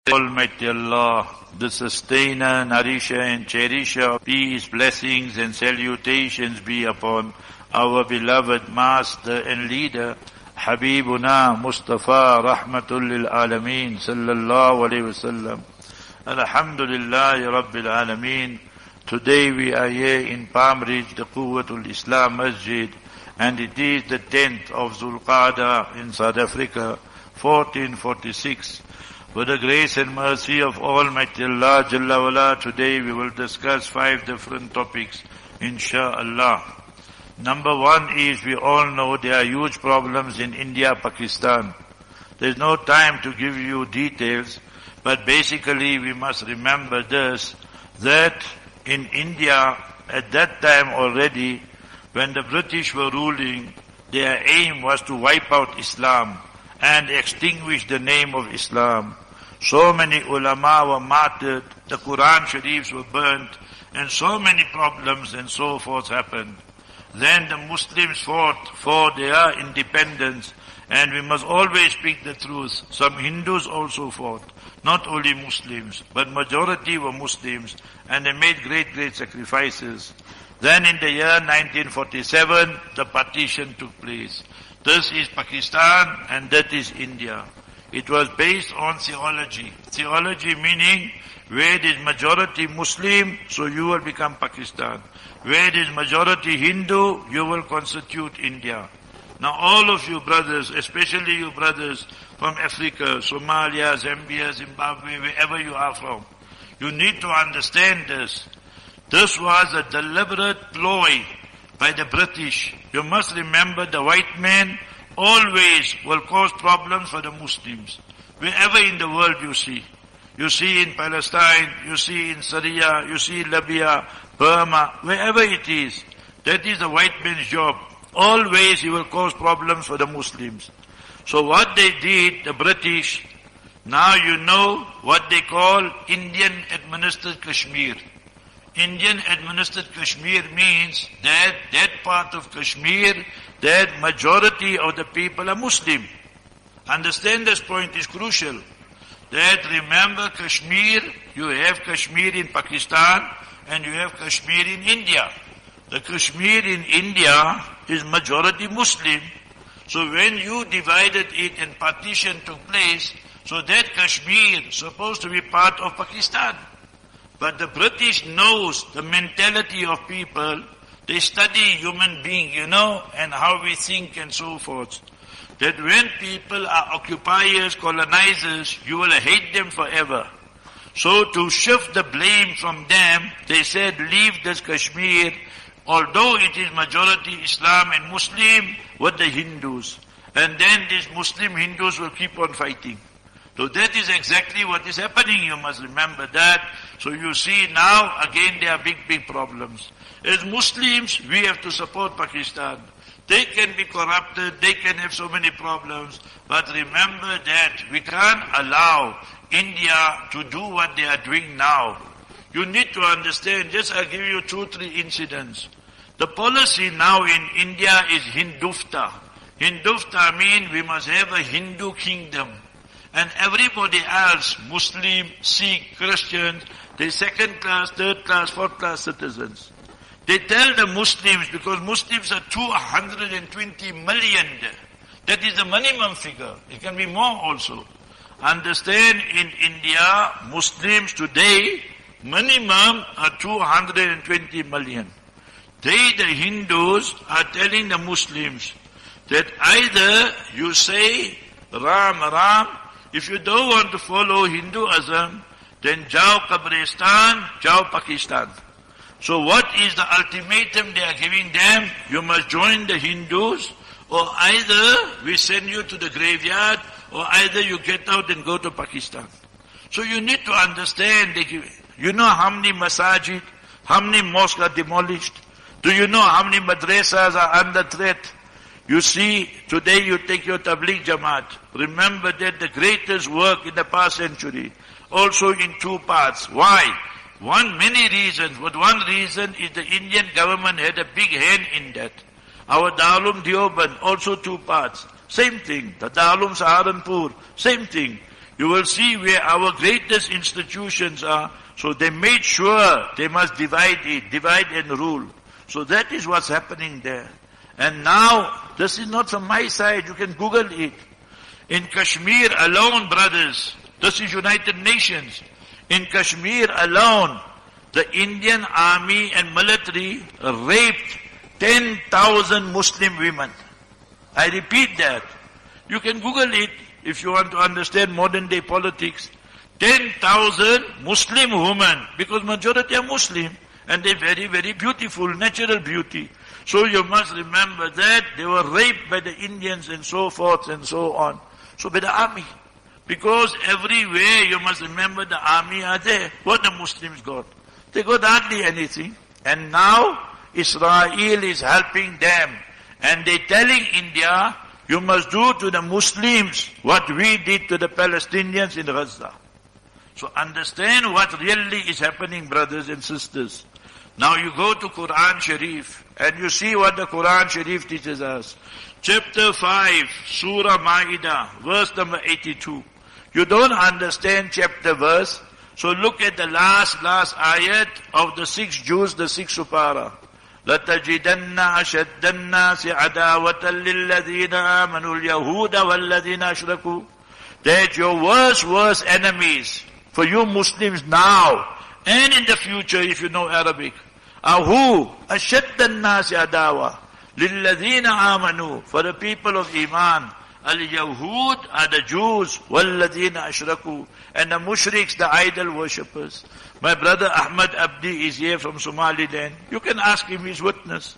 Almighty Allah, the sustainer, nourisher and cherisher of peace, blessings and salutations be upon our beloved master and leader, Habibuna Mustafa Rahmatul lil Alameen Sallallahu Alaihi Wasallam. Alhamdulillah Rabbil Alameen. Today we are here in Palm Ridge, the Quwwatul Islam Masjid, and it is the 10th of Zulqa'dah in South Africa, 1446. With the grace and mercy of Almighty Allah Jalla wala, today we will discuss 5 different topics, insha'Allah. Number 1 is, we all know there are huge problems in India, Pakistan. There is no time to give you details, but basically we must remember this, that in India at that time already, when the British were ruling, their aim was to wipe out Islam and extinguish the name of Islam. So many ulama were martyred, the Quran Sharifs were burnt, and so many problems and so forth happened. Then the Muslims fought for their independence, and we must always speak the truth. Some Hindus also fought, not only Muslims, but majority were Muslims, and they made great sacrifices. Then in the year 1947, the partition took place. This is Pakistan and that is India. It was based on theology. Theology meaning, where it is majority Muslim, so you will become Pakistan. Where it is majority Hindu, you will constitute India. Now all of you brothers, especially you brothers from Africa, Somalia, Zambia, Zimbabwe, wherever you are from, you need to understand this. This was a deliberate ploy by the British. You must remember, the white man always will cause problems for the Muslims. Wherever in the world you see. You see in Palestine, you see in Syria, you see Libya, Burma, wherever it is. That is the white man's job. Always he will cause problems for the Muslims. So what they did, the British, now you know what they call Indian administered Kashmir. Indian administered Kashmir means that part of Kashmir, that majority of the people are Muslim. Understand, this point is crucial. That remember, Kashmir, you have Kashmir in Pakistan and you have Kashmir in India. The Kashmir in India is majority Muslim. So when you divided it and partition took place, so that Kashmir is supposed to be part of Pakistan. But the British knows the mentality of people. They study human being, and how we think and so forth. That when people are occupiers, colonizers, you will hate them forever. So to shift the blame from them, they said, leave this Kashmir, although it is majority Islam and Muslim, with the Hindus. And then these Muslim Hindus will keep on fighting. So that is exactly what is happening, you must remember that. So you see now, again there are big problems. As Muslims, we have to support Pakistan. They can be corrupted, they can have so many problems, but remember that we can't allow India to do what they are doing now. You need to understand, just I'll give you 2-3 incidents. The policy now in India is Hindutva. Hindutva means we must have a Hindu kingdom. And everybody else, Muslim, Sikh, Christians, they're 2nd class, 3rd class, 4th class citizens. They tell the Muslims, because Muslims are 220 million, that is the minimum figure. It can be more also. Understand, in India, Muslims today, minimum are 220 million. They, the Hindus, are telling the Muslims that either you say Ram, if you don't want to follow Hinduism, then Jao Kabristan, Jao Pakistan. So what is the ultimatum they are giving them? You must join the Hindus, or either we send you to the graveyard, or either you get out and go to Pakistan. So you need to understand, you know how many masajid, how many mosques are demolished? Do you know how many madrasas are under threat? You see, today you take your Tabligh Jamaat. Remember that the greatest work in the past century, also in 2 parts. Why? Many reasons, but one reason is the Indian government had a big hand in that. Our Darul Deoband, also 2 parts. Same thing. The Darul Saharanpur, same thing. you will see where our greatest institutions are. So they made sure they must divide and rule. So that is what's happening there. And now, this is not from my side, you can Google it. In Kashmir alone, brothers, this is United Nations. In Kashmir alone, the Indian army and military raped 10,000 Muslim women. I repeat that. You can Google it if you want to understand modern day politics. 10,000 Muslim women, because majority are Muslim, and they're very, very beautiful, natural beauty. So you must remember that they were raped by the Indians and so forth and so on. So by the army. Because everywhere you must remember the army are there. What the Muslims got? They got hardly anything. And now Israel is helping them. And they're telling India, you must do to the Muslims what we did to the Palestinians in Gaza. So understand what really is happening, brothers and sisters. Now you go to Quran Sharif and you see what the Quran Sharif teaches us. Chapter 5, Surah Ma'idah, verse number 82. You don't understand chapter verse, so look at the last ayat of the 6 Jews, the 6 supara. لَتَجِدَنَّ أَشَدَّ النَّاسِ عَدَاوَةً لِلَّذِينَ آمَنُوا الْيَهُودَ وَالَّذِينَ أَشْرَكُوا. That your worst enemies for you Muslims now and in the future, if you know Arabic, are who? أَشَدَّ النَّاسِ عَدَاوَةً لِلَّذِينَ آمَنُوا. For the people of Iman. Al-Yahud are the Jews, وَالَّذِينَ أَشْرَكُوا. And the mushriks, the idol worshippers. My brother Ahmad Abdi is here from Somaliland. You can ask him, his witness.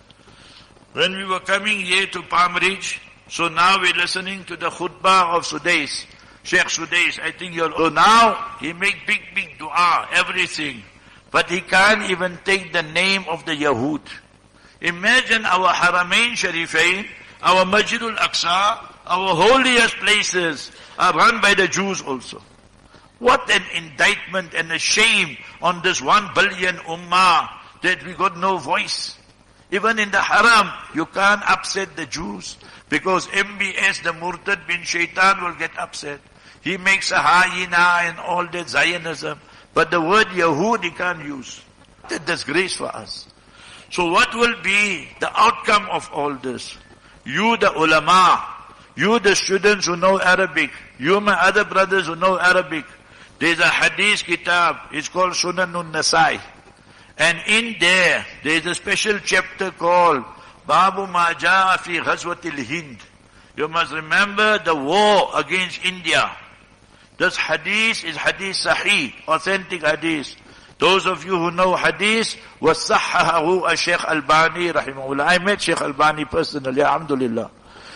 When we were coming here to Palm Ridge, so now we're listening to the khutbah of Sudais, Sheikh Sudais. I think you'll know now, he make big dua, everything. But he can't even take the name of the Yahud. Imagine our Haramain Sharifain, our Masjidul Aqsa, our holiest places are run by the Jews also. What an indictment and a shame on this 1 billion ummah that we got no voice. Even in the haram, you can't upset the Jews because MBS, the Murtad bin Shaitan, will get upset. He makes a hyena and all that Zionism. But the word Yahud he can't use. That's a disgrace for us. So what will be the outcome of all this? You the ulama, you the students who know Arabic, you my other brothers who know Arabic, there's a hadith kitab, it's called Sunanun Nasai. And in there is a special chapter called Babu Ma Ja'a Fi Ghazwatil Hind. You must remember the war against India. This hadith is hadith sahih, authentic hadith. Those of you who know hadith, وَصَحَّهُ Shaykh Albani rahimahullah. I met Shaykh Albani personally, alhamdulillah.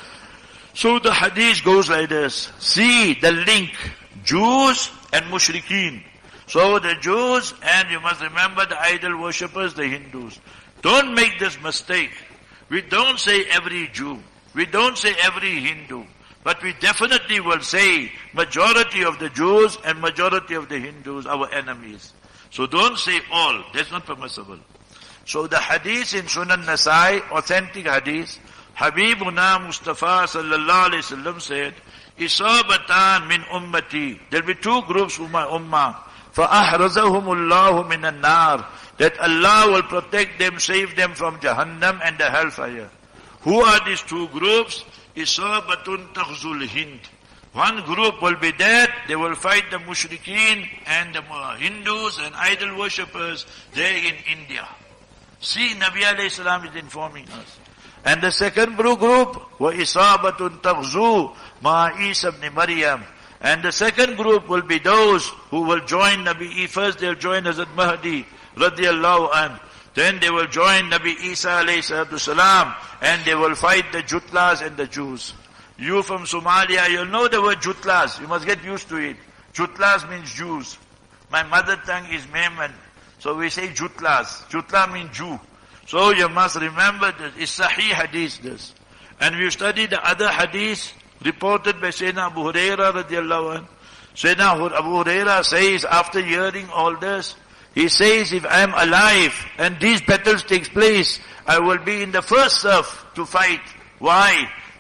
So the hadith goes like this. See the link, Jews and mushrikeen. So the Jews, and you must remember the idol worshippers, the Hindus. Don't make this mistake. We don't say every Jew. We don't say every Hindu. But we definitely will say majority of the Jews and majority of the Hindus, our enemies. So don't say all. That's not permissible. So the hadith in Sunan Nasai, authentic hadith, Habibuna Mustafa sallallahu alayhi wasallam said, Isabatan min ummati. There'll be 2 groups from my ummah. فَأَحْرَزَهُمُ اللَّهُ مِنَ النَّارِ. That Allah will protect them, save them from Jahannam and the hellfire. Who are these 2 groups? Isabatun taghzul Hind. One group will be that, they will fight the mushrikeen and the Hindus and idol worshippers there in India. See, Nabi alayhi salam is informing us. And the second group, وَإِصَابَةٌ تَغْزُو مَا Isa ibn Maryam. And the second group will be those who will join Nabi. First they'll join Hazrat Mahdi, radiyallahu anh. Then they will join Nabi Isa alayhi salatu salam, and they will fight the Jutlas and the Jews. You from Somalia, you'll know the word Jutlas. You must get used to it. Jutlas means Jews. My mother tongue is Memon. So we say Jutlas. Jutla means Jew. So you must remember this. It's Sahih hadith this. And we study the other hadith reported by Sayyidina Abu Huraira radiallahu anh. Sayyidina Abu Huraira says, after hearing all this, he says, if I am alive and these battles takes place, I will be in the first surf to fight. Why?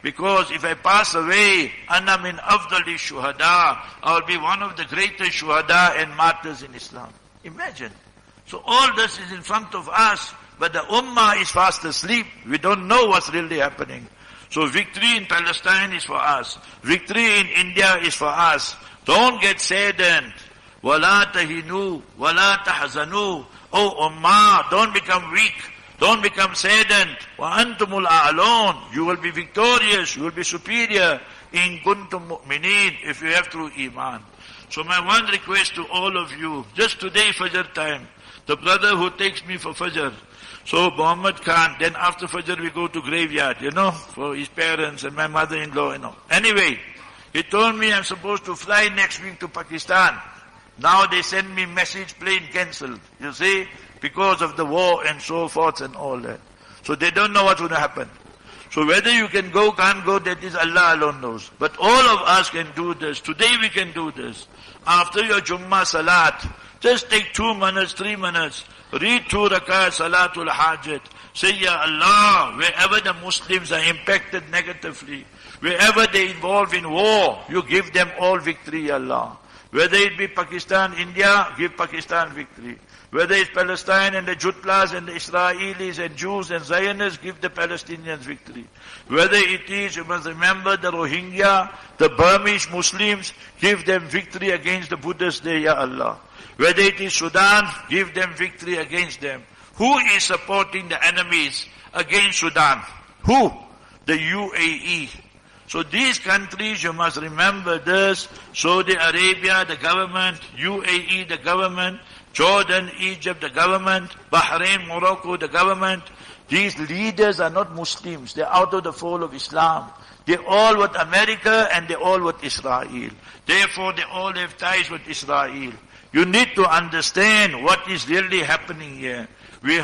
Because if I pass away, Ana min afdali shuhada, I'll be one of the greatest shuhada and martyrs in Islam. Imagine. So all this is in front of us, but the ummah is fast asleep. We don't know what's really happening. So victory in Palestine is for us. Victory in India is for us. Don't get saddened. وَلَا تَهِنُوا وَلَا تَحْزَنُوا. Oh ummah, don't become weak. Don't become saddened. وَأَنْتُمُ الْأَعْلَوْنَ. You will be victorious. You will be superior. إِن كُنْتُم مُؤْمِنِينَ. If you have true iman. So my one request to all of you, just today Fajr time, the brother who takes me for Fajr, so Muhammad Khan, then after Fajr we go to graveyard, for his parents and my mother-in-law, Anyway, he told me I'm supposed to fly next week to Pakistan. Now they send me message, plane cancelled. You see, because of the war and so forth and all that. So they don't know what's going to happen. So whether you can go, can't go, that is Allah alone knows. But all of us can do this. Today we can do this. After your Jummah Salat, just take 2 minutes, 3 minutes. Read 2 rakat Salatul Hajat. Say, Ya Allah, wherever the Muslims are impacted negatively, wherever they involve in war, you give them all victory, Ya Allah. Whether it be Pakistan, India, give Pakistan victory. Whether it's Palestine and the Jutlas and the Israelis and Jews and Zionists, give the Palestinians victory. Whether it is, you must remember, the Rohingya, the Burmese Muslims, give them victory against the Buddhists there, Ya Allah. Whether it is Sudan, give them victory against them. Who is supporting the enemies against Sudan? Who? The UAE. So these countries, you must remember this, Saudi Arabia, the government, UAE, the government, Jordan, Egypt, the government, Bahrain, Morocco, the government. These leaders are not Muslims. They're out of the fold of Islam. They're all with America and they're all with Israel. Therefore, they all have ties with Israel. You need to understand what is really happening here. We're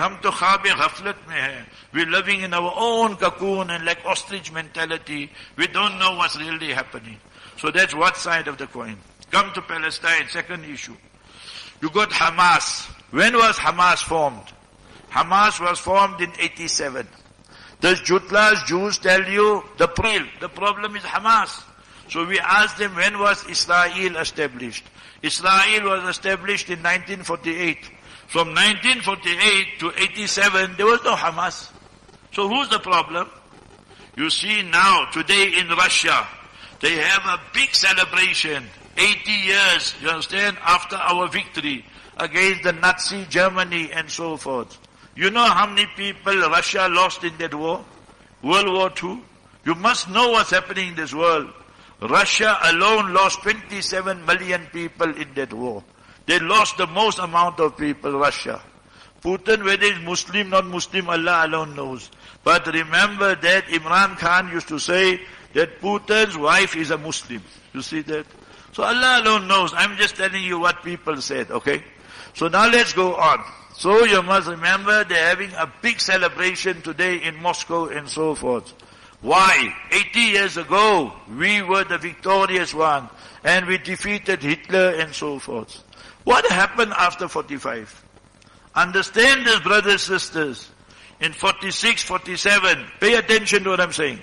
living in our own cocoon and like ostrich mentality. We don't know what's really happening. So that's what side of the coin. Come to Palestine, second issue. You got Hamas. When was Hamas formed? Hamas was formed in 87. The Jutlas, Jews tell you the problem is Hamas. So we asked them, when was Israel established? Israel was established in 1948. From 1948 to 87, there was no Hamas. So who's the problem? You see now, today in Russia, they have a big celebration, 80 years, you understand, after our victory against the Nazi Germany and so forth. You know how many people Russia lost in that war? World War II? You must know what's happening in this world. Russia alone lost 27 million people in that war. They lost the most amount of people, Russia. Putin, whether he's Muslim, not Muslim, Allah alone knows. But remember that Imran Khan used to say that Putin's wife is a Muslim. You see that? So Allah alone knows. I'm just telling you what people said, okay? So now let's go on. So you must remember they're having a big celebration today in Moscow and so forth. Why? 80 years ago, we were the victorious one and we defeated Hitler and so forth. What happened after 45? Understand this, brothers, sisters. In 46, 47, pay attention to what I'm saying.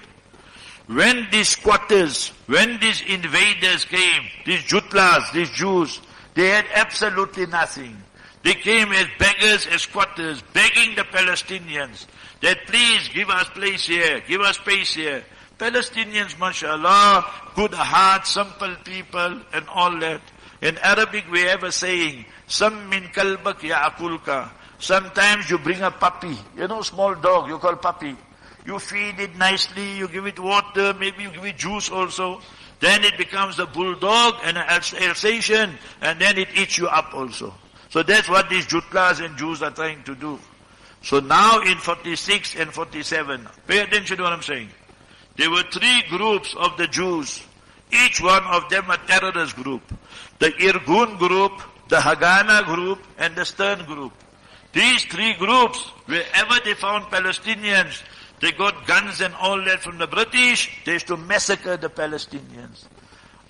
When these squatters, when these invaders came, these Jutlas, these Jews, they had absolutely nothing. They came as beggars, as squatters, begging the Palestinians that please give us place here, give us space here. Palestinians, mashallah, good heart, simple people and all that. In Arabic we have a saying, Sam min kalbak ya'akulka. Sometimes you bring a puppy, small dog, you call puppy. You feed it nicely, you give it water, maybe you give it juice also. Then it becomes a bulldog and an Alsatian, and then it eats you up also. So that's what these Jutlas and Jews are trying to do. So now in 46 and 47, pay attention to what I'm saying. There were 3 groups of the Jews. Each one of them a terrorist group. The Irgun group, the Haganah group, and the Stern group. These 3 groups, wherever they found Palestinians, they got guns and all that from the British, they used to massacre the Palestinians.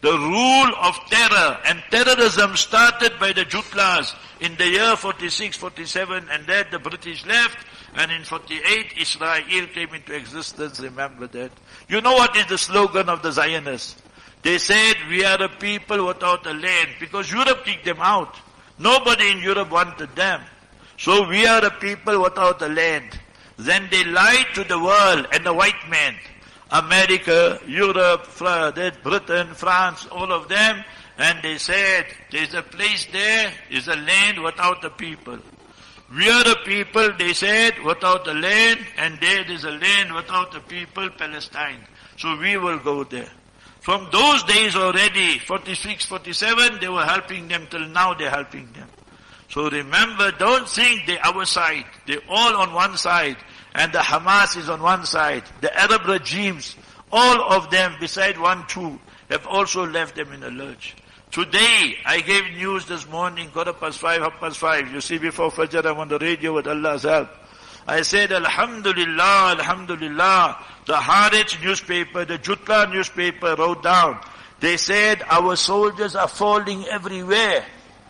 the rule of terror, and terrorism started by the Jutlas in the year 46, 47, and then the British left, and in 48 Israel came into existence, remember that. You know what is the slogan of the Zionists? They said, we are a people without a land, because Europe kicked them out. Nobody in Europe wanted them. So we are a people without a land. Then they lied to the world and the white man. America, Europe, Britain, France, all of them, and they said, there's a place there, is a land without a people. We are a people, they said, without a land, and there is a land without a people, Palestine. So we will go there. From those days already, 46, 47, they were helping them, till now they're helping them. So remember, don't think they're our side. They're all on one side. And the Hamas is on one side. The Arab regimes, all of them, beside 1, 2, have also left them in a lurch. Today, I gave news this morning, 5:15, 5:30. You see, before Fajr, I'm on the radio with Allah's help. I said, Alhamdulillah, Alhamdulillah. The Haaretz newspaper, the Jutla newspaper wrote down. They said, our soldiers are falling everywhere.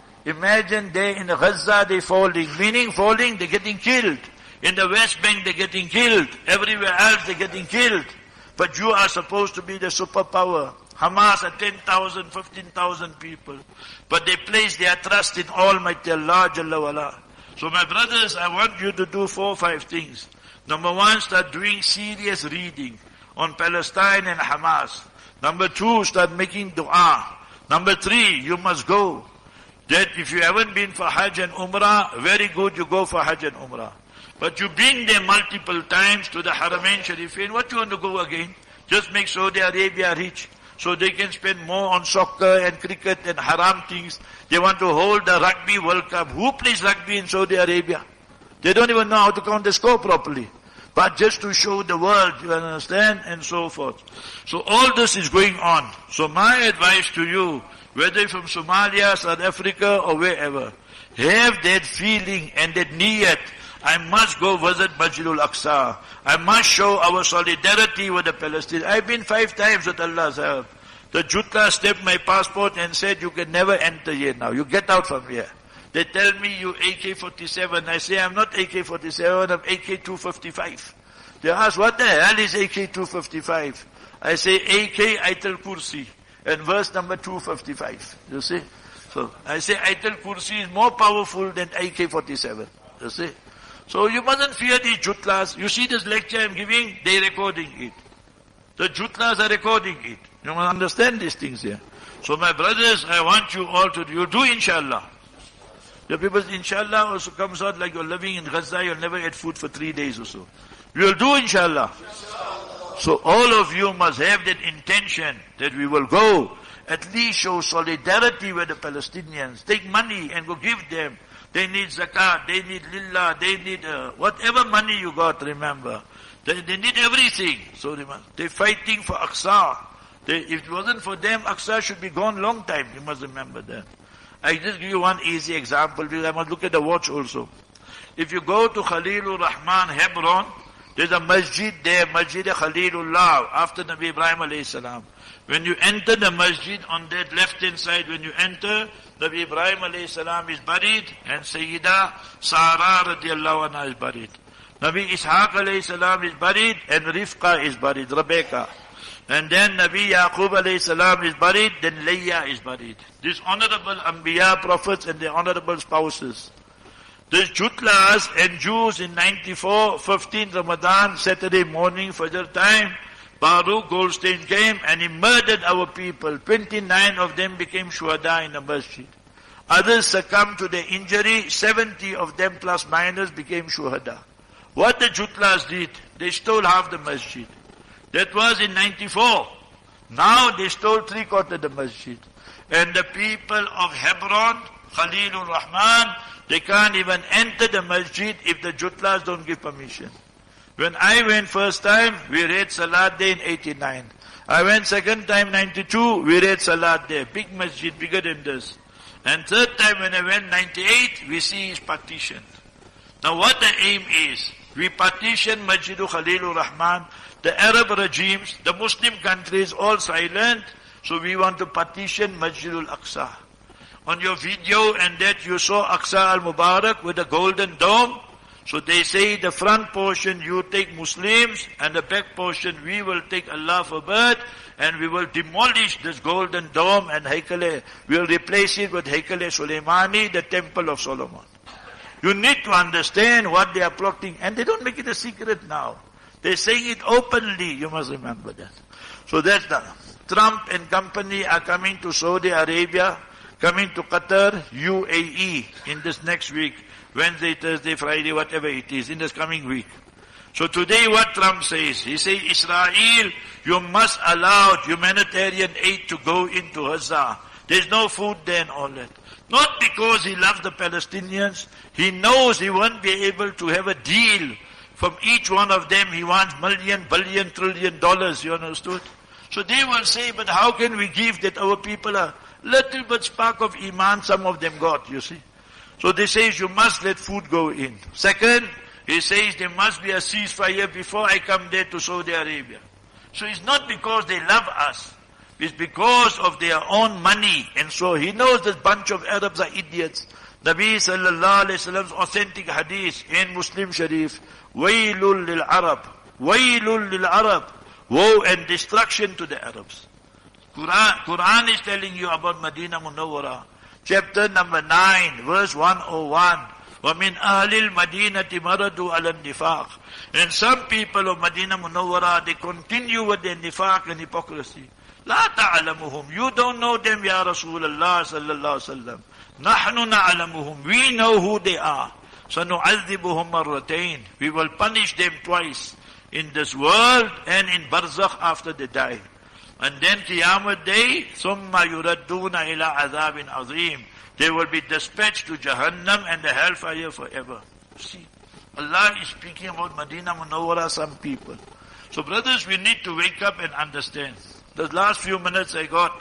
Imagine they in Gaza, they're falling. Meaning falling, they're getting killed. In the West Bank, they're getting killed. Everywhere else, they're getting killed. But you are supposed to be the superpower. Hamas are 10,000, 15,000 people. But they place their trust in Almighty Allah Jalla wala. So my brothers, I want you to do 4 or 5 things. Number 1, start doing serious reading on Palestine and Hamas. Number 2, start making dua. Number 3, you must go. That if you haven't been for Hajj and Umrah, very good, you go for Hajj and Umrah. But you've been there multiple times to the Haramain Sharifain. What you want to go again? Just make Saudi Arabia rich, so they can spend more on soccer and cricket and haram things. They want to hold the Rugby World Cup. Who plays rugby in Saudi Arabia? They don't even know how to count the score properly. But just to show the world, you understand, and so forth. So all this is going on. So my advice to you, whether from Somalia, South Africa, or wherever, have that feeling and that niyat. I must go visit Masjidul Aqsa. I must show our solidarity with the Palestinians. I've been 5 times with Allah's help. The Jutla stamped my passport and said, you can never enter here now. You get out from here. They tell me you AK-47. I say, I'm not AK-47, I'm AK-255. They ask, what the hell is AK-255? I say, AK Ayatul Kursi. And verse number 255. You see? So, I say, Ayatul Kursi is more powerful than AK-47. You see? So you mustn't fear these Jutlas. You see this lecture I'm giving, they're recording it. The Jutlas are recording it. You must understand these things here. So my brothers, I want you all to do, you do inshallah. The people, inshallah also comes out like you're living in Gaza, you'll never eat food for 3 days or so. We will do inshallah. So all of you must have that intention that we will go, at least show solidarity with the Palestinians. Take money and go give them. They need zakat, they need lillah, they need whatever money you got, remember. They need everything. So remember, they're fighting for Aqsa. If it wasn't for them, Aqsa should be gone long time. You must remember that. I just give you one easy example, because I must look at the watch also. If you go to Khalilur Rahman, Hebron, there's a masjid there, Masjid Khalilullah, after Nabi Ibrahim alayhi salam. When you enter the masjid, on that left-hand side, when you enter, Nabi Ibrahim alayhi salam is buried, and Sayyida Sarah radiallahu anha is buried. Nabi Ishaq alayhi salam is buried, and Rifqa is buried, Rebecca. And then Nabi Yaqub alayhi salam is buried, then Leah is buried. These honorable Anbiya, prophets, and their honorable spouses. These Jutlas and Jews in 94, 15 Ramadan, Saturday morning, Fajr time, Baruch Goldstein came and he murdered our people. 29 of them became shuhada in the masjid. Others succumbed to their injury. 70 of them plus minus became shuhada. What the Jutlas did, they stole half the masjid. That was in 94. Now they stole 3/4 of the masjid. And the people of Hebron, Khalilur Rahman, they can't even enter the masjid if the Jutlas don't give permission. When I went first time, we read Salat there in 89. I went second time, 92, we read Salat there. Big masjid, bigger than this. And third time when I went, 98, we see it's partitioned. Now what the aim is, we partition Masjidu Khalilur Rahman, the Arab regimes, the Muslim countries, all silent. So we want to partition Masjid al-Aqsa. On your video and that you saw Aqsa al-Mubarak with a golden dome. So they say the front portion you take Muslims and the back portion we will take, Allah forbid, and we will demolish this golden dome and Haikal. We will replace it with Haikal Sulaimani, the temple of Solomon. You need to understand what they are plotting, and they don't make it a secret now. They're saying it openly, you must remember that. So that's the Trump and company are coming to Saudi Arabia, coming to Qatar, UAE in this next week, Wednesday, Thursday, Friday, whatever it is, in this coming week. So today what Trump says, he says, Israel, you must allow humanitarian aid to go into Gaza. There's no food there and all that. Not because he loves the Palestinians. He knows he won't be able to have a deal from each one of them. He wants million, billion, trillion dollars, you understood? So they will say, but how can we give that our people are little bit spark of Iman, some of them got, you see. So they say you must let food go in. Second, he says there must be a ceasefire before I come there to Saudi Arabia. So it's not because they love us. It's because of their own money. And so he knows this bunch of Arabs are idiots. Nabi sallallahu alayhi wa sallam's authentic hadith in Muslim Sharif, Waylul lil Arab. Waylul lil Arab. Woe and destruction to the Arabs. Quran is telling you about Medina Munawwara. Chapter number 9, verse 101. وَمِنْ أَهْلِ الْمَدِينَةِ مَرَدُوا عَلَى النِّفَاقِ. And some people of Medina Munawwara, they continue with their nifaq and hypocrisy. لَا تَعْلَمُهُمْ. You don't know them, Ya Rasulullah sallallahu alaihi wasallam. نَحْنُ نَعْلَمُهُمْ. We know who they are. سَنُعَذِّبُهُمْ مَرَّتَيْنِ. We will punish them twice. In this world and in Barzakh after they die. And then Qiyamah Day, ثُمَّ يُرَدُّونَ إِلَىٰ عَذَابٍ عَظِيمٍ. They will be dispatched to Jahannam and the hellfire forever. See, Allah is speaking about Medina Munawwara, some people. So brothers, we need to wake up and understand. The last few minutes I got.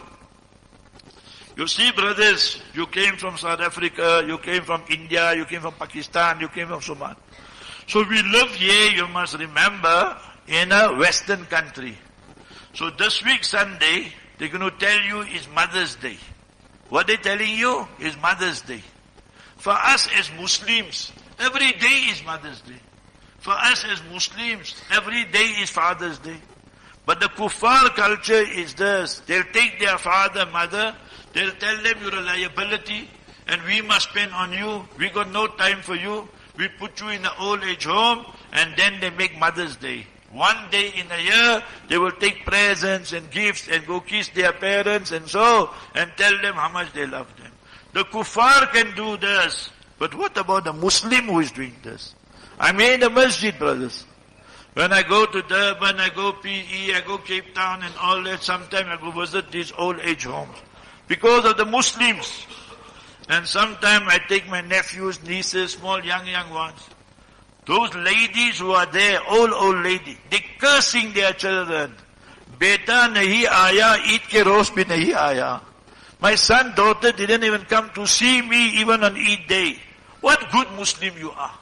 You see brothers, you came from South Africa, you came from India, you came from Pakistan, you came from Somalia. So we live here, you must remember, in a Western country. So this week Sunday, they're going to tell you is Mother's Day. What they're telling you is Mother's Day. For us as Muslims, every day is Mother's Day. For us as Muslims, every day is Father's Day. But the kuffar culture is this. They'll take their father, mother, they'll tell them you're a liability and we must spend on you. We got no time for you. We put you in an old age home and then they make Mother's Day. One day in a year, they will take presents and gifts and go kiss their parents and so, and tell them how much they love them. The kuffar can do this, but what about the Muslim who is doing this? I'm in the masjid, brothers. When I go to Durban, I go PE, I go Cape Town and all that, sometimes I go visit these old age homes. Because of the Muslims. And sometimes I take my nephews, nieces, small, young ones. Those ladies who are there, old ladies, they cursing their children. Beta nahi aaya, Eid ke roast bhi nahi aaya. My son, daughter didn't even come to see me even on Eid day. What good Muslim you are.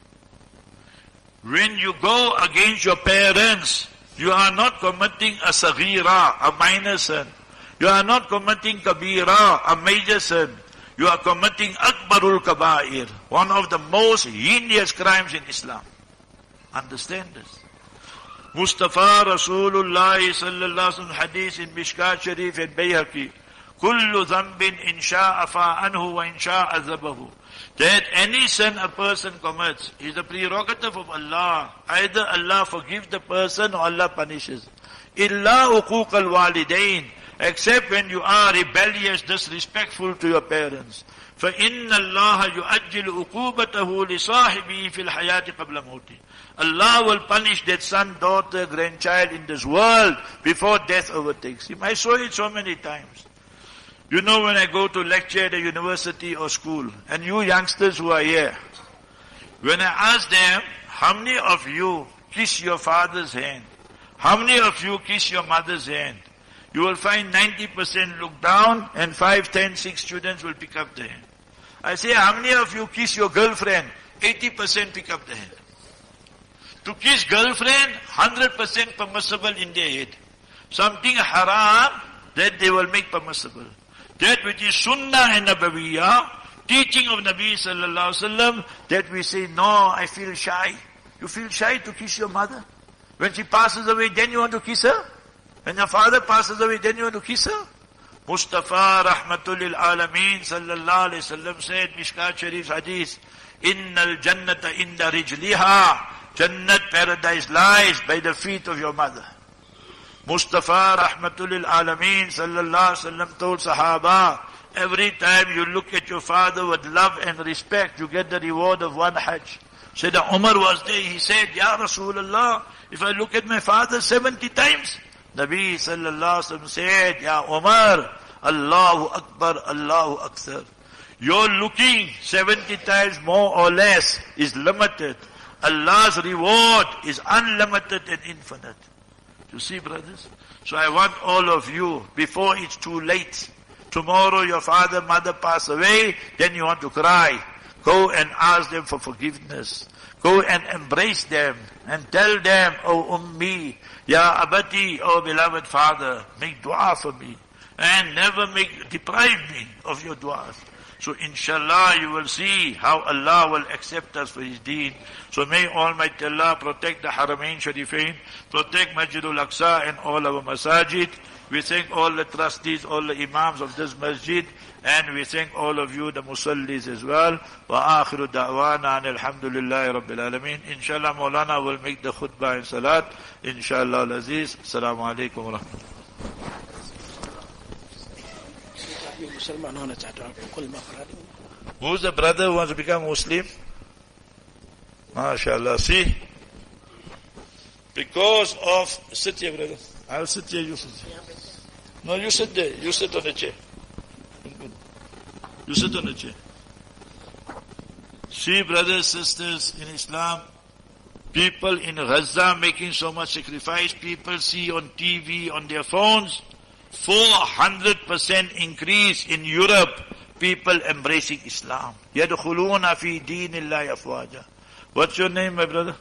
When you go against your parents, you are not committing a saghira, a minor sin. You are not committing kabira, a major sin. You are committing Akbarul Kaba'ir, one of the most heinous crimes in Islam. Understand this. Mustafa Rasulullah sallallahu alaihi wasallam hadith in Mishkat Sharif and Bayhaqi. Kullu dhambin insha'a fa'anhu wa insha'a azabahu. That any sin a person commits is the prerogative of Allah. Either Allah forgives the person or Allah punishes. Illa uquq al-walidain. Except when you are rebellious, disrespectful to your parents. فَإِنَّ اللَّهَ يُؤَجِّلُ عُقُوبَتَهُ لِصَاحِبِهِ فِي الْحَيَاةِ قَبْلَ مَوْتِهِ. Allah will punish that son, daughter, grandchild in this world before death overtakes him. I saw it so many times. You know, when I go to lecture at a university or school, and you youngsters who are here, when I ask them, how many of you kiss your father's hand? How many of you kiss your mother's hand? You will find 90% look down and 5, 10, 6 students will pick up the hand. I say, how many of you kiss your girlfriend? 80% pick up the hand. To kiss girlfriend, 100% permissible in their head. Something haram, that they will make permissible. That which is Sunnah and Nabawiyah, teaching of Nabi sallallahu alaihi wasallam, that we say, no, I feel shy. You feel shy to kiss your mother? When she passes away, then you want to kiss her? When your father passes away, then you want to kiss her? Mustafa Rahmatul Lil Alameen sallallahu alayhi wasallam said, Mishkat Sharif's hadith, Innal Jannata inda rijliha. Jannat, paradise lies by the feet of your mother. Mustafa Rahmatul Lil Alameen sallallahu alayhi wasallam told Sahaba, every time you look at your father with love and respect, you get the reward of one Hajj. Sayyidina Umar was there, he said, Ya Rasulullah, if I look at my father 70 times, Nabi sallallahu alaihi wasallam said, Ya Umar, Allahu Akbar, Allahu Akthar. Your looking 70 times more or less is limited. Allah's reward is unlimited and infinite. You see, brothers? So I want all of you, before it's too late, tomorrow your father, mother pass away, then you want to cry. Go and ask them for forgiveness. Go and embrace them and tell them, Oh Ummi, Ya Abati, oh beloved father, make dua for me and never deprive me of your du'as. So inshallah you will see how Allah will accept us for His deen. So may Almighty Allah protect the Haramain Sharifain, protect Masjidul Aqsa and all our masajid. We thank all the trustees, all the imams of this masjid, and we thank all of you, the musallis as well. Wa akhiru da'wana alhamdulillahi rabbil alameen. Inshallah Maulana will make the khutbah and salat. Inshallah al-Aziz. Assalamu alaikum wa rahmatullah. Who's the brother who wants to become Muslim? MashaAllah. See? Because of, sit here brother. I'll sit here, you sit here. No, you sit there. You sit on the chair. You sit on the chair. See, brothers, sisters, in Islam, people in Gaza making so much sacrifice, people see on TV, on their phones, 400% increase in Europe, people embracing Islam. يَدْخُلُونَ فِي دِينِ اللَّهِ أَفْوَاجًا. What's your name, my brother?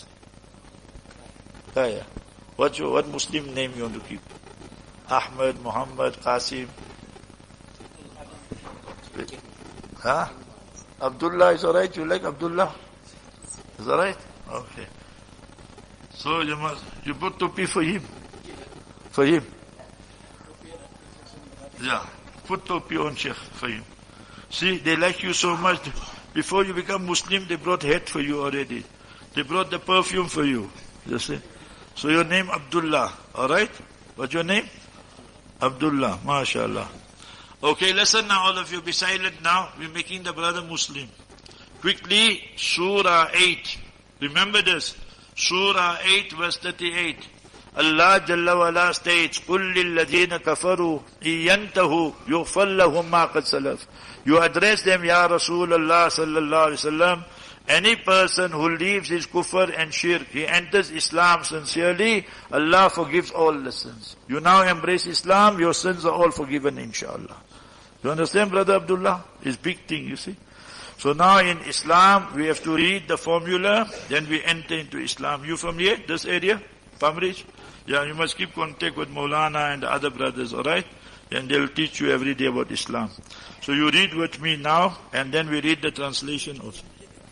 Yeah. What Muslim name you want to keep? Ahmed, Muhammad, Qasim? Huh? Abdullah is alright? You like Abdullah? Is alright? Okay. So you put topi for him. For him. Yeah. Put topi on Sheikh for him. See, they like you so much. Before you become Muslim, they brought hat for you already. They brought the perfume for you. You see? So your name Abdullah. Alright? What's your name? Abdullah. MashaAllah. Okay, listen now all of you. Be silent now. We're making the brother Muslim. Quickly, Surah 8. Remember this. Surah 8 verse 38. Allah Jalla wa Ala states, قُلْ لِلَّذِينَ كَفَرُوا إِيَّنْتَهُ يُغْفَرْ لَهُمْ مَا قَدْ سَلَفْ. You address them, Ya Rasulullah sallallahu alaihi wasallam. Any person who leaves his kufr and shirk, he enters Islam sincerely, Allah forgives all the sins. You now embrace Islam, your sins are all forgiven, inshallah. You understand, Brother Abdullah? It's a big thing, you see. So now in Islam, we have to read the formula, then we enter into Islam. You from here, this area? Pamrich? Yeah, you must keep contact with Maulana and the other brothers, alright? And they'll teach you every day about Islam. So you read with me now, and then we read the translation also.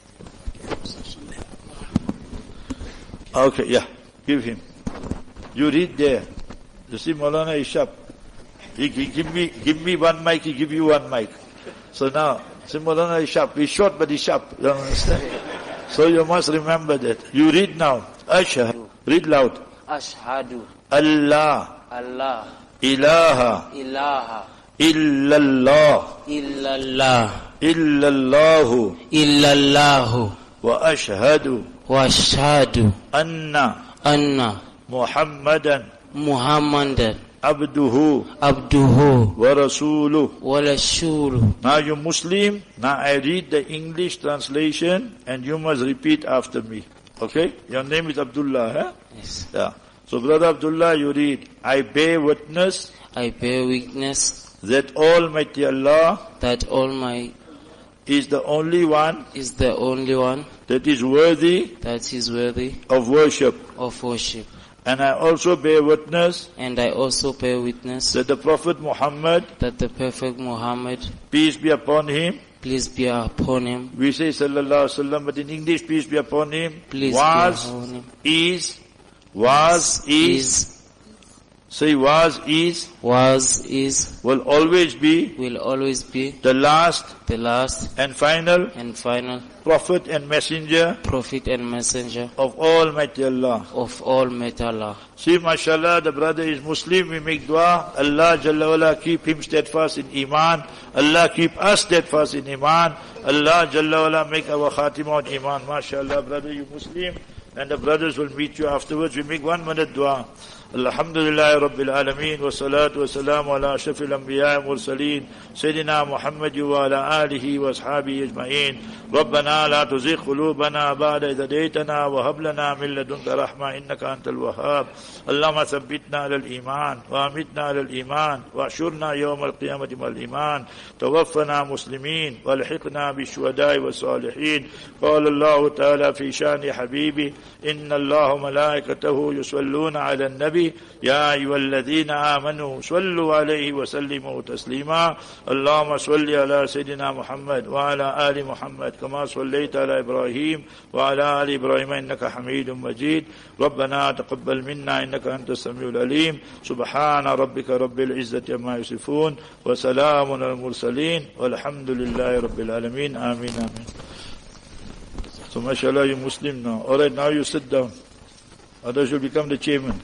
Okay, yeah, give him. You read there. You see, Maulana is sharp. He give me one mic, he give you one mic. So now, see, Maulana is sharp. He's short, but he's sharp. You understand? So you must remember that. You read now. Ashhadu. Read loud. Ashhadu. Allah. Allah. Ilaha. Ilaha. Illallah. Illallah. Illallahu. Illallahu. Wa ashhadu. Wa ashhadu. Anna. Muhammadan. Muhammadan. Abduhu. Wa rasuluh. Wa rasuluh. Now you Muslim, now I read the English translation and you must repeat after me. Okay? Your name is Abdullah, huh? Yes. Yeah. So Brother Abdullah, you read, I bear witness. I bear witness. That Almighty Allah. That Almighty. Is the only one. Is the only one. That is worthy. That is worthy. Of worship. Of worship. And I also bear witness and I also bear witness that the Prophet Muhammad, that the Prophet Muhammad, peace be upon him, peace be upon him, we say sallallahu alaihi wasallam, but in English, peace be upon him, peace was, be upon him, is, say was, is, will always be the last last and final prophet and messenger of Almighty Allah. See, mashallah, the brother is Muslim, we make dua, Allah Jalla wala keep him steadfast in Iman, Allah keep us steadfast in Iman, Allah Jalla wala make our khatimah on Iman. Mashallah, brother, you Muslim, and the brothers will meet you afterwards. We make 1 minute dua. Alhamdulillah Rabbil Alameen wa salatu wa salamu ala ashrafil anbiya wa mursaleen Sayyidina Muhammad wa ala alihi wa ashabihi ajma'in. Rabbana la tuzigh qulubana ba'da idh hadaytana wa hab lana min ladunka rahma innaka antal wahhab. Allahumma thabbitna ala al-iman wa amitna ala al-iman wa ashurna yawm al-qiyamati mal iman. Tawaffana muslimin wa alhiqna bishuhada'i wa salihin. Qala Allah ta'ala fi shani habibi inna Allah wa malaikatahu yusalluna ala an-nabi يا أيها الذين آمنوا صلوا عليه وسلموا تسليما. اللهم صل على سيدنا محمد وعلى آل محمد كما صليت على إبراهيم وعلى آل إبراهيم إنك حميد مجيد. ربنا تقبل منا إنك أنت السميع العليم. سبحان ربك رب العزة عما يصفون وسلام على المرسلين والحمد لله رب العالمين. آمين آمين. So mashallah, you Muslim now. Alright, now you sit down. Others will become the chairman.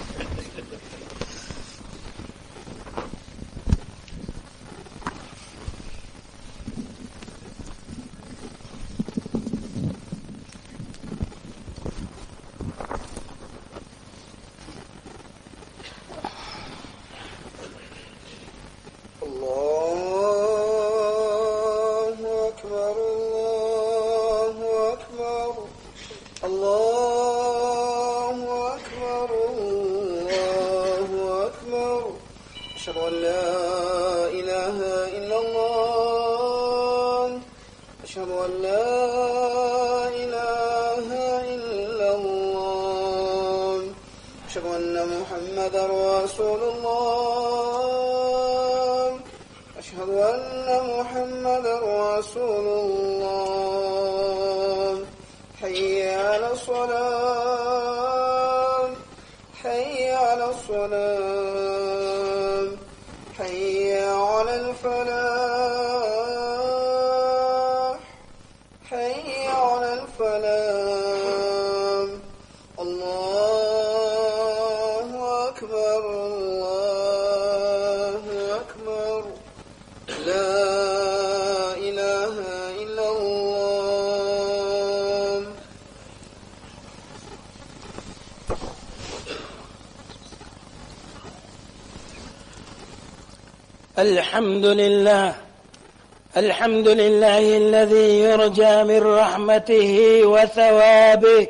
الحمد لله الذي يرجى من رحمته وثوابه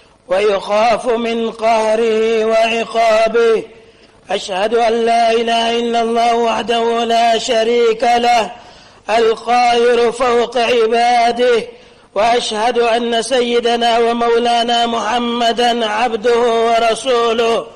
ويخاف من قهره وعقابه. أشهد أن لا إله إلا الله وحده لا شريك له القاهر فوق عباده، وأشهد أن سيدنا ومولانا محمدا عبده ورسوله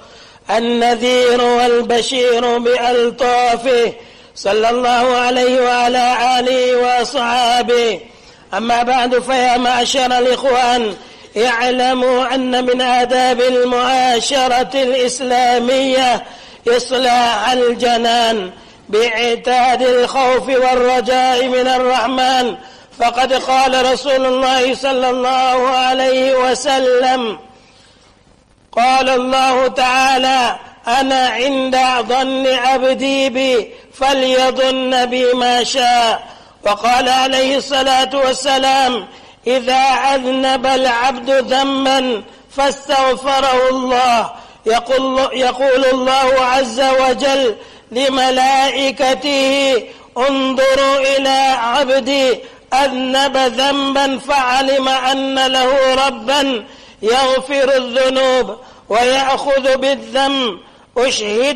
النذير والبشير بألطافه صلى الله عليه وعلى آله وأصحابه. أما بعد، فيا معشر الإخوان، اعلموا أن من آداب المعاشرة الإسلامية إصلاح الجنان باعتاد الخوف والرجاء من الرحمن. فقد قال رسول الله صلى الله عليه وسلم: قال الله تعالى: أنا عند ظن عبدي بي فليظن بي ما شاء. وقال عليه الصلاة والسلام: إذا أذنب العبد ذنبا فاستغفره الله يقول الله عز وجل لملائكته: انظروا إلى عبدي أذنب ذنبا فعلم أن له ربا يغفر الذنوب ويأخذ بالذنب،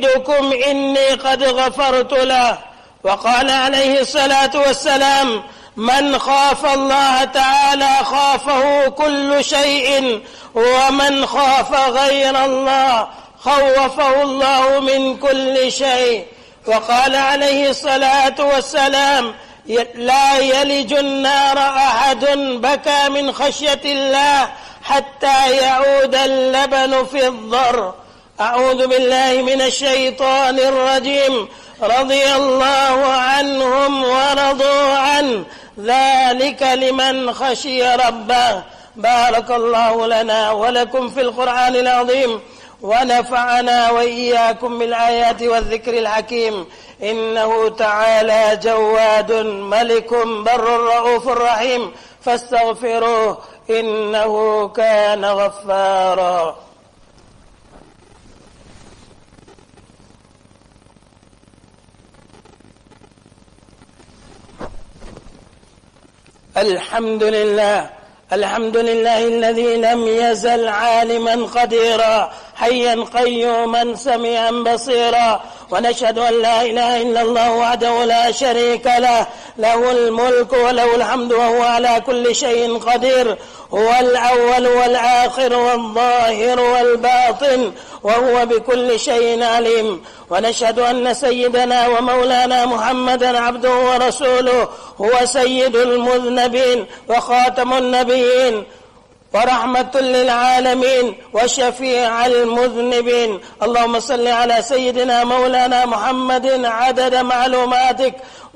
أشهدكم إني قد غفرت له. وقال عليه الصلاة والسلام: من خاف الله تعالى خافه كل شيء، ومن خاف غير الله خوفه الله من كل شيء. وقال عليه الصلاة والسلام: لا يلج النار أحد بكى من خشية الله حتى يعود اللبن في الضر. أعوذ بالله من الشيطان الرجيم. رضي الله عنهم ورضوا عنه، ذلك لمن خشي ربه. بارك الله لنا ولكم في القرآن العظيم، ونفعنا وإياكم بالآيات والذكر الحكيم. إنه تعالى جواد ملك بر رؤوف رحيم، فاستغفروه إنه كان غفارا. الحمد لله، الحمد لله الذي لم يزل عالما قديرا حيا قيوما سميعا بصيرا. ونشهد أن لا إله إلا الله وحده لا شريك له، له الملك وله الحمد وهو على كل شيء قدير. هو الأول والآخر والظاهر والباطن، وهو بكل شيء عليم. ونشهد أن سيدنا ومولانا محمدا عبده ورسوله، هو سيد المذنبين وخاتم النبيين ورحمة للعالمين وشفيع المذنبين. اللهم صل على سيدنا مولانا محمد عدد معلوماتك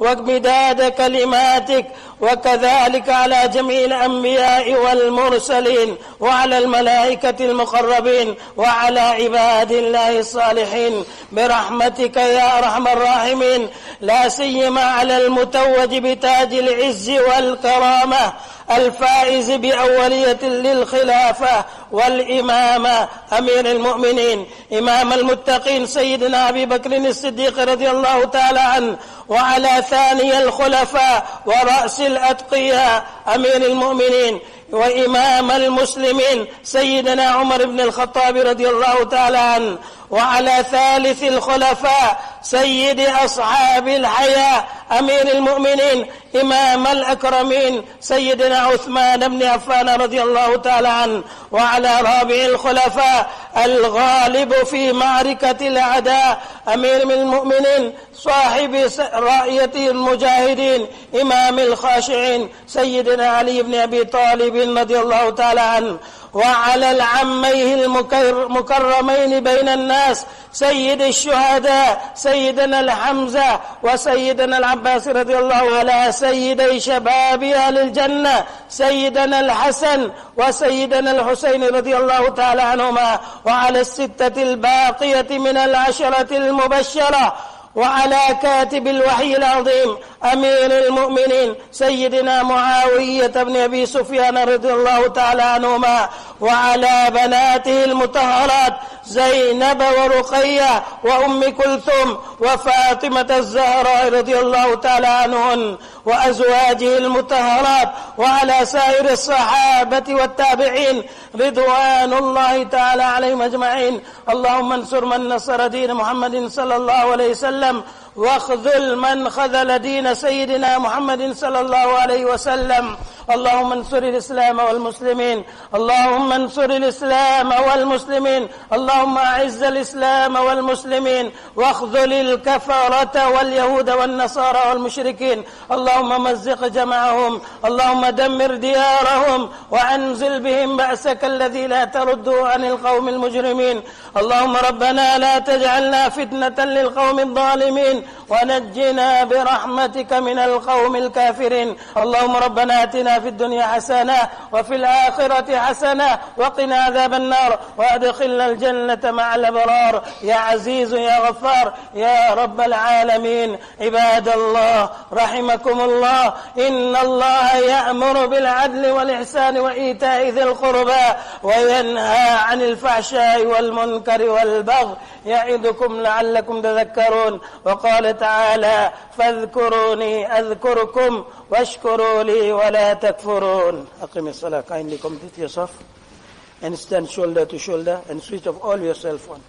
ومداد كلماتك، وكذلك على جميع الأنبياء والمرسلين، وعلى الملائكة المقربين، وعلى عباد الله الصالحين برحمتك يا أرحم الراحمين. لا سيما على المتوج بتاج العز والكرامة الفائز بأولية للخلافة والإمامة، أمير المؤمنين إمام المتقين سيدنا أبي بكر الصديق رضي الله تعالى عنه، وعلى ثاني الخلفاء ورأس الأتقياء أمير المؤمنين وإمام المسلمين سيدنا عمر بن الخطاب رضي الله تعالى عنه، وعلى ثالث الخلفاء سيد أصحاب الحياة أمير المؤمنين إمام الأكرمين سيدنا عثمان بن عفان رضي الله تعالى عنه، وعلى رابع الخلفاء الغالب في معركة الأعداء أمير المؤمنين صاحب راية المجاهدين إمام الخاشعين سيدنا علي بن أبي طالب رضي الله تعالى عنه، وعلى العميه المكرمين بين الناس سيد الشهداء سيدنا الحمزة وسيدنا العباس رضي الله على سيدي شباب أهل الجنة سيدنا الحسن وسيدنا الحسين رضي الله تعالى عنهما، وعلى الستة الباقية من العشرة المبشرة، وعلى كاتب الوحي العظيم أمير المؤمنين سيدنا معاوية بن أبي سفيان رضي الله تعالى عنهما، وعلى بناته المطهرات زينب ورقية وأم كلثوم وفاطمة الزهراء رضي الله تعالى عنهن وأزواجه المطهرات، وعلى سائر الصحابة والتابعين رضوان الله تعالى عليهم أجمعين. اللهم انصر من نصر دين محمد صلى الله عليه وسلم، واخذل من خذل دين سيدنا محمد صلى الله عليه وسلم. اللهم انصر الإسلام والمسلمين، اللهم انصر الإسلام والمسلمين، اللهم أعز الإسلام والمسلمين، واخذل الكفرة واليهود والنصارى والمشركين. اللهم مزق جمعهم، اللهم دمر ديارهم، وأنزل بهم بأسك الذي لا ترده عن القوم المجرمين. اللهم ربنا لا تجعلنا فتنة للقوم الظالمين، ونجنا برحمتك من القوم الكافرين. اللهم ربنا آتنا في الدنيا حسنة وفي الآخرة حسنة وقنا عذاب النار، وأدخلنا الجنة مع الأبرار يا عزيز يا غفار يا رب العالمين. عباد الله رحمكم الله، إن الله يأمر بالعدل والإحسان وإيتاء ذي القربى وينهى عن الفحشاء والمنكر والبغي يعظكم لعلكم تذكرون. وقال تعالى: فاذكروني أذكركم واشكروا لي ولا تكفرون. أقم الصلاة. Kindly complete yourself and stand shoulder to shoulder and switch off all your cell phone.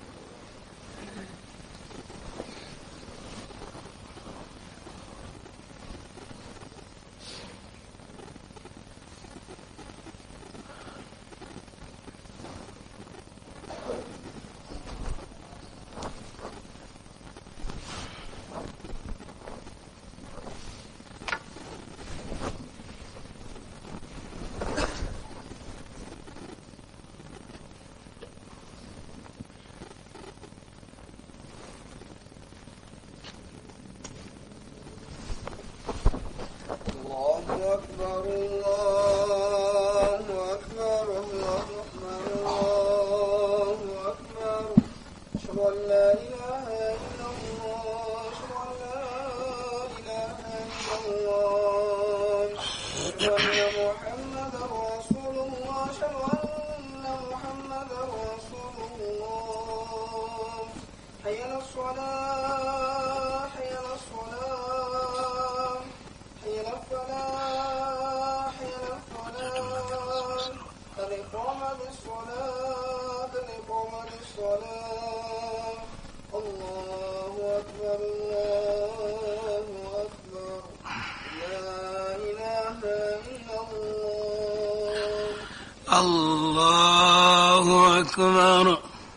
الله أكبر.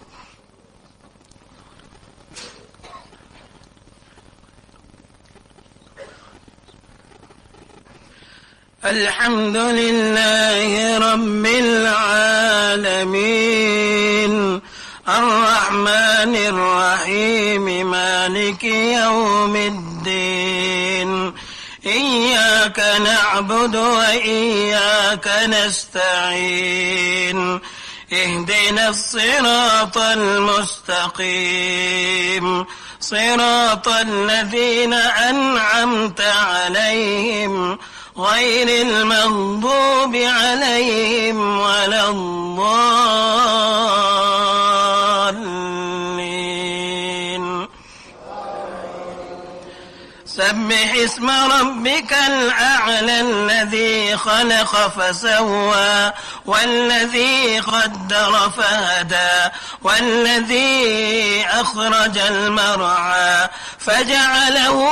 الحمد لله رب العالمين الرحمن الرحيم مالك يوم الدين إياك نعبد وإياك نستعين اهدنا الصراط المستقيم صراط الذين أنعمت عليهم غير المغضوب عليهم ولا الضالين. سبح اسم ربك الأعلى الذي خلق فسوى والذي قدر فهدى والذي أخرج المرعى فجعله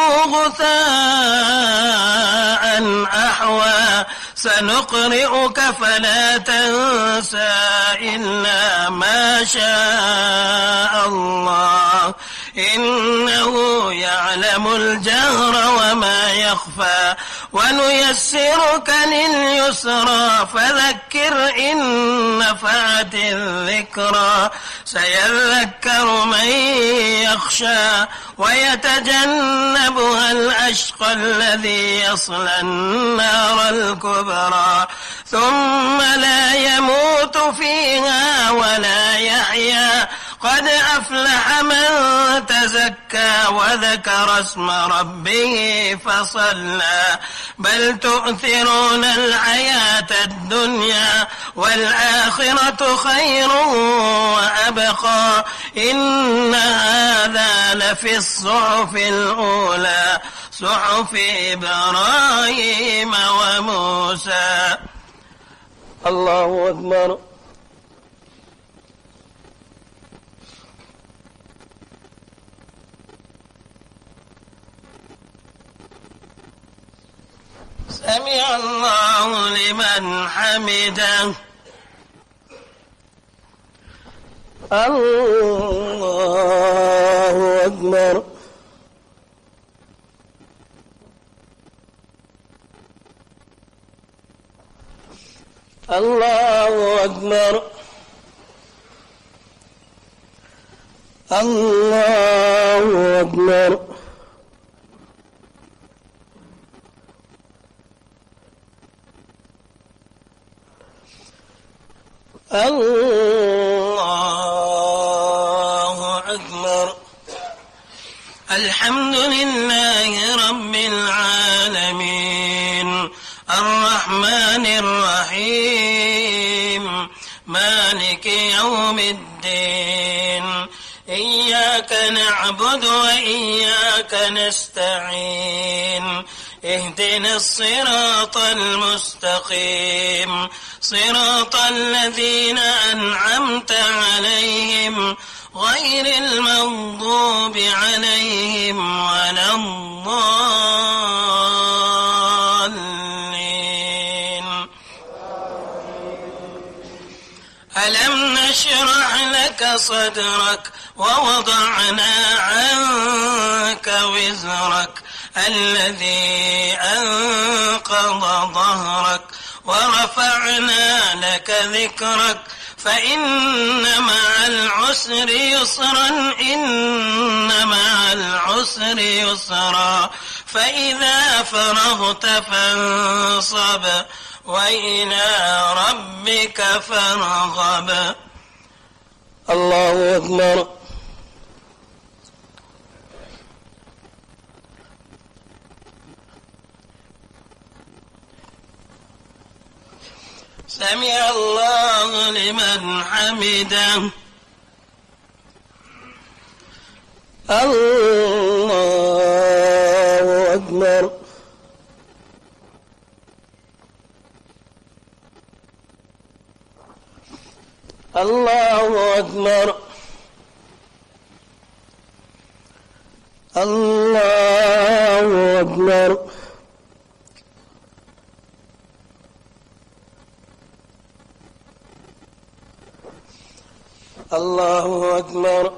غثاء أحوى سنقرئك فلا تنسى إلا ما شاء الله إنه يعلم الجهر وما يخفى ونيسرك لليسرى فذكر إن نفعت الذكرى سيذكر من يخشى ويتجنبها الأشقى الذي يصلى النار الكبرى ثم لا يموت فيها ولا يحيا قد أفلح من تزكى وذكر اسم ربه فصلى بل تؤثرون الحياة الدنيا والآخرة خير وأبقى إن هذا لفي الصحف الأولى صحف إبراهيم وموسى. الله أكبر. سمع الله لمن حمده. الله أكبر. الله أكبر. الله أكبر. الله أكبر. الحمد لله رب العالمين الرحمن الرحيم مالك يوم الدين إياك نعبد وإياك نستعين اهدنا الصراط المستقيم صراط الذين أنعمت عليهم غير المغضوب عليهم ولا الضالين. ألم نشرح لك صدرك ووضعنا عنك وزرك الذي أنقض ظهرك ورفعنا لك ذكرك فإن مع العسر يسرا إن مع العسر يسرا فإذا فرغت فانصب وإلى ربك فارغب. الله أكبر. سمع الله لمن حمده الله أكبر الله أكبر الله أكبر الله أكبر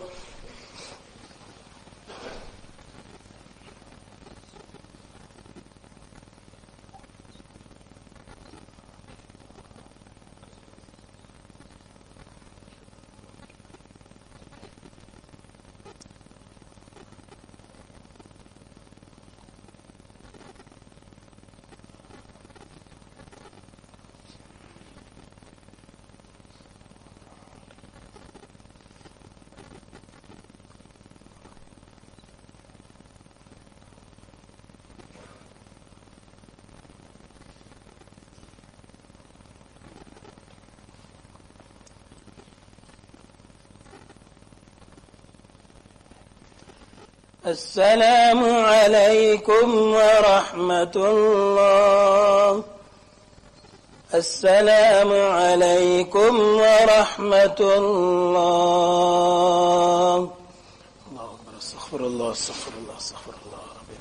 السلام عليكم ورحمة الله. السلام عليكم ورحمة الله. الله أكبر. استغفر الله استغفر الله استغفر الله ربي.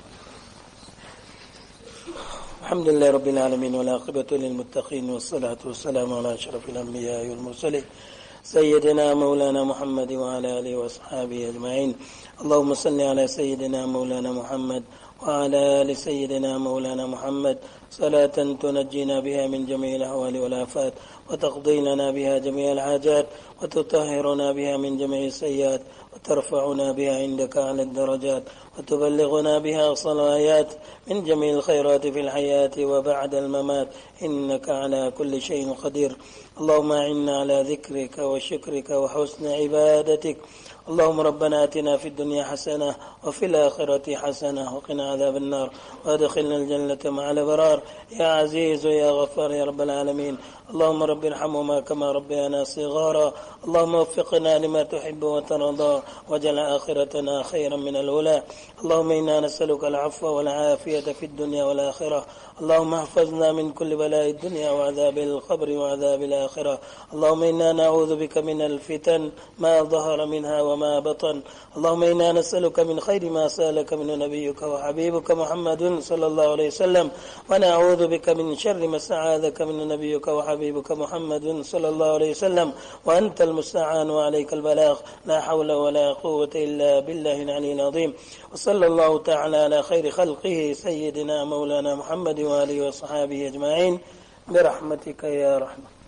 الحمد لله رب العالمين والعاقبة للمتقين والصلاة والسلام على أشرف الأنبياء والمرسلين سيدنا مولانا محمد وعلى آله وأصحابه أجمعين. اللهم صل على سيدنا مولانا محمد وعلى آل سيدنا مولانا محمد صلاة تنجينا بها من جميع الأهوال والآفات وتقضي لنا بها جميع الحاجات وتطهرنا بها من جميع السيئات وترفعنا بها عندك على الدرجات وتبلغنا بها صلايات من جميع الخيرات في الحياة وبعد الممات إنك على كل شيء قدير. اللهم أعنا على ذكرك وشكرك وحسن عبادتك. اللهم ربنا آتنا في الدنيا حسنة وفي الآخرة حسنة وقنا عذاب النار وادخلنا الجنة مع الأبرار يا عزيز يا غفار يا رب العالمين. اللهم رب ارحمهما كما ربيانا صغارا. اللهم وفقنا لما تحب وترضى واجعل آخرتنا خيرا من الأولى. اللهم إنا نسألك العفو والعافية في الدنيا والآخرة. اللهم احفظنا من كل بلاء الدنيا وعذاب القبر وعذاب الآخرة. اللهم إنا نعوذ بك من الفتن ما ظهر منها وما بطن. اللهم إنا نسألك من خير ما سألك منه نبيك وحبيبك محمد صلى الله عليه وسلم ونعوذ بك من شر ما استعاذك منه نبيك وحبيبك محمد صلى الله عليه وسلم وأنت المستعان وعليك البلاغ. لا حول ولا قوة إلا بالله العلي العظيم. وصلى الله تعالى على خير خلقه سيدنا مولانا محمد وآله وصحابه أجمعين برحمتك يا رحمة.